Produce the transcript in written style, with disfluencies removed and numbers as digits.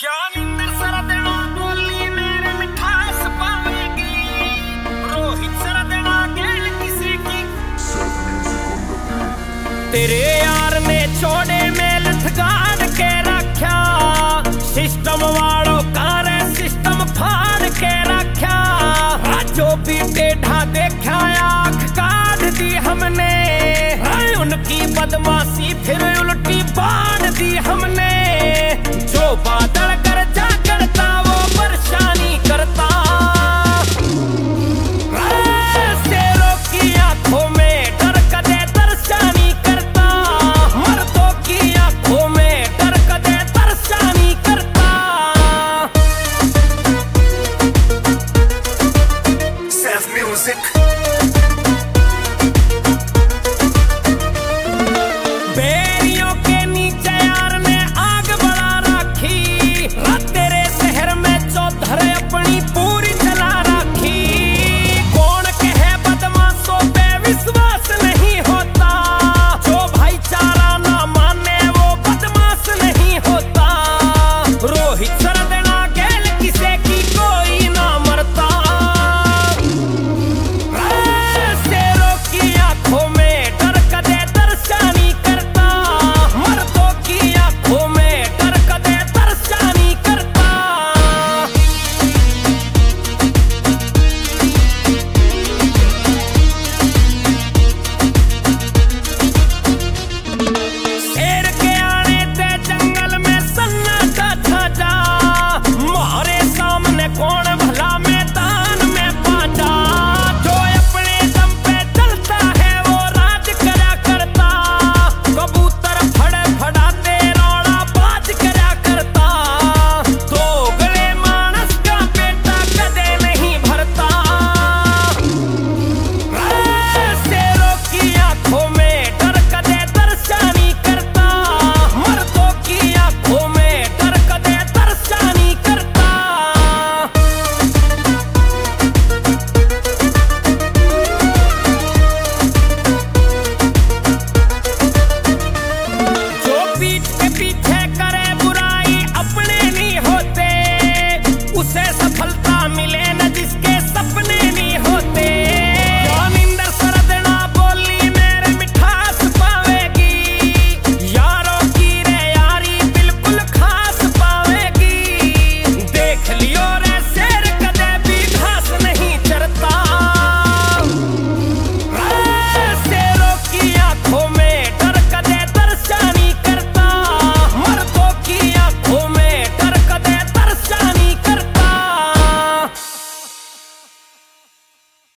क्या नींदर सरा देना बोली मेरे मिठास पावेगी। रोहित सरा देना गेल किसी की। तेरे यार ने छोड़े मेल ठगाड़ के रखा। सिस्टम वालों कारे सिस्टम फाड़ के रखा। जो भी टेढ़ा देखा आँख काट दी हमने। उनकी बदमाशी फिर उल्टी बांध दी हमने।